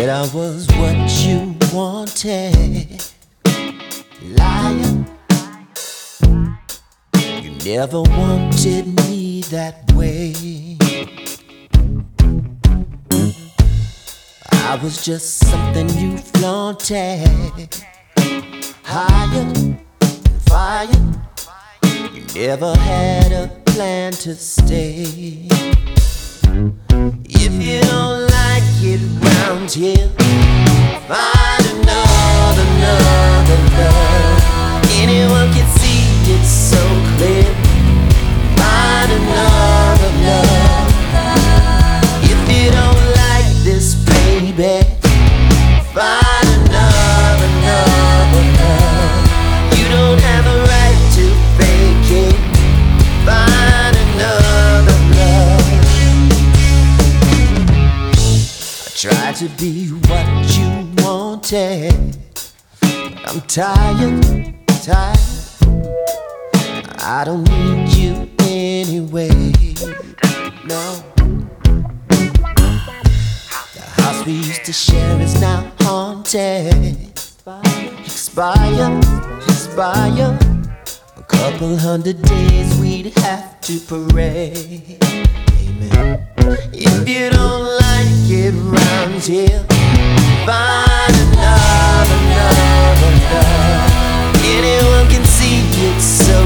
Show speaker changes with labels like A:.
A: Said I was what you wanted. Liar, you never wanted me that way. I was just something you flaunted. Higher, fire, you never had a plan to stay. If you don't like it round here, find another love. Anyone can see it so clear. Find another love. If you don't like this, baby, find another love. You don't have a right to fake it. Find another love. I tried to be what you wanted. I'm tired. I don't need you anyway. No. The house we used to share is now haunted. Expire. A couple hundred days we'd have to parade. Amen. If you don't like it round here, find another love. Anyone can see it's so